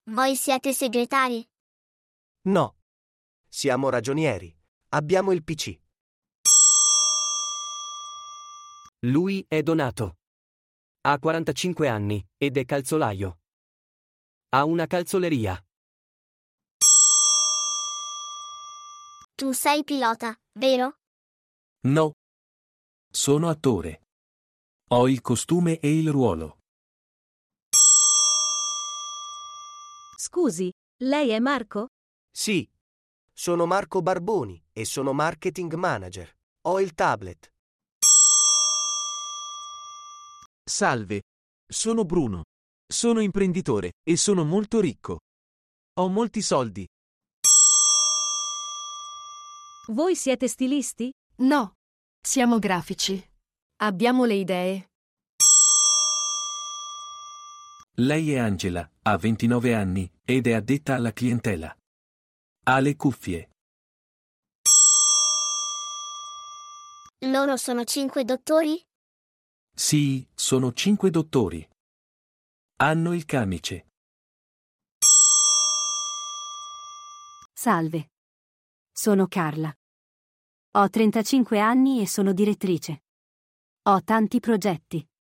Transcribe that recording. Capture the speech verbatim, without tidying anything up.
Voi siete segretari? No. Siamo ragionieri. Abbiamo il P C. Lui è Donato. Ha quarantacinque anni ed è calzolaio. Ha una calzoleria. Tu sei pilota, vero? No. Sono attore. Ho il costume e il ruolo. Scusi, lei è Marco? Sì. Sono Marco Barboni e sono marketing manager. Ho il tablet. Salve. Sono Bruno. Sono imprenditore e sono molto ricco. Ho molti soldi. Voi siete stilisti? No, siamo grafici. Abbiamo le idee. Lei è Angela, ha ventinove anni, ed è addetta alla clientela. Ha le cuffie. Loro sono cinque dottori? Sì, sono cinque dottori. Hanno il camice. Salve. Sono Carla. Ho trentacinque anni e sono direttrice. Ho tanti progetti.